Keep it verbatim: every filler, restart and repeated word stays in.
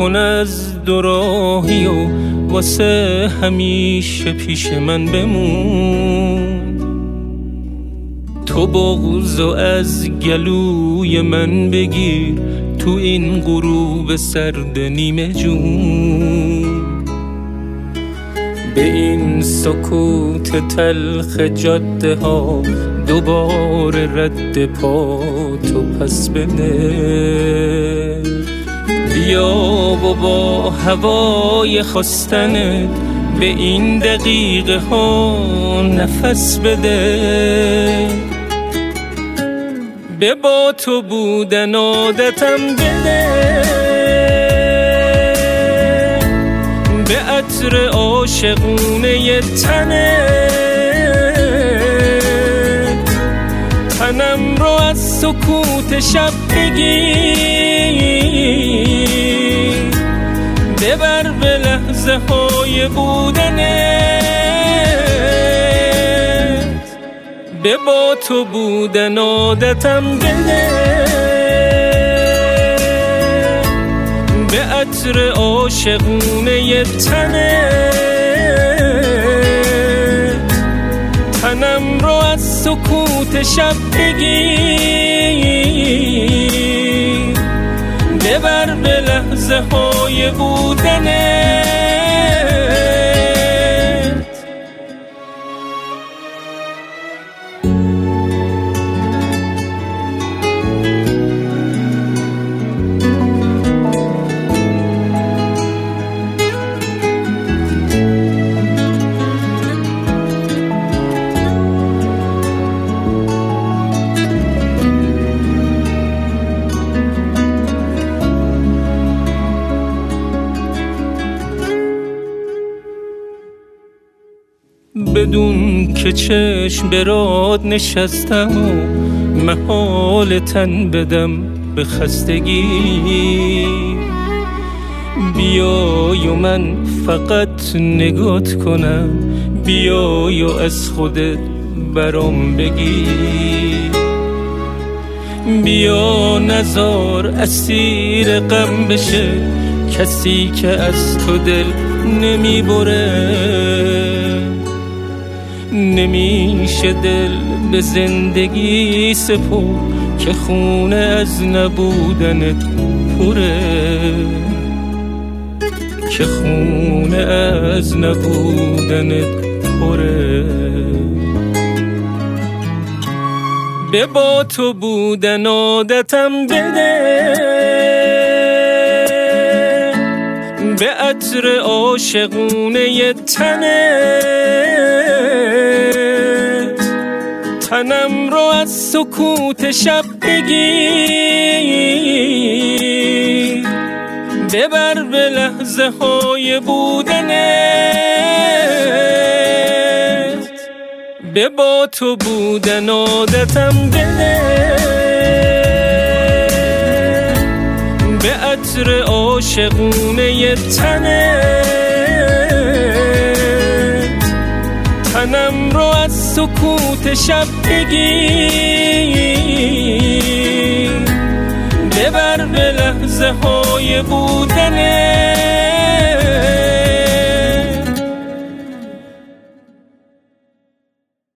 کن از دوراهی و واسه همیشه پیش من بمون. تو بغضو از گلوی من بگیر تو این غروب سرد نیمه جون. به این سکوت تلخ جاده ها دوباره رد پا تو پس بده. بیا و با هوای خواستنت به این دقیقه ها نفس بده. به با تو بودن عادتم بده، به عطر عاشقونه تنت تنم رو از سکوت شب بگیر. ببر به لحظه های بودنت، به با تو بودن عادتم بده. به عطر عاشقونه تنت تنم رو از سکوت شب بگیر. ببر به لحظه های بودنت. بدون که چشم براد نشستم و محال تن بدم به خستگی. بیای و من فقط نگات کنم، بیای و از خودت برام بگی. بیا نزار اسیر غم بشه کسی که از تو دل نمی بره. نمیشه دل به زندگی سپرد که خونه از نبودنت پره. که خونه از نبودنت پره. به با تو بودن عادتم بده، به عطر عاشقونه تنت تنم رو از سکوت شب بگیر. ببر به لحظه های بودنت، به با تو بودن عادتم بده. به عطر عاشقونه تنت تنم رو از سکوت شب بگیر. ببر به لحظه های بودنت.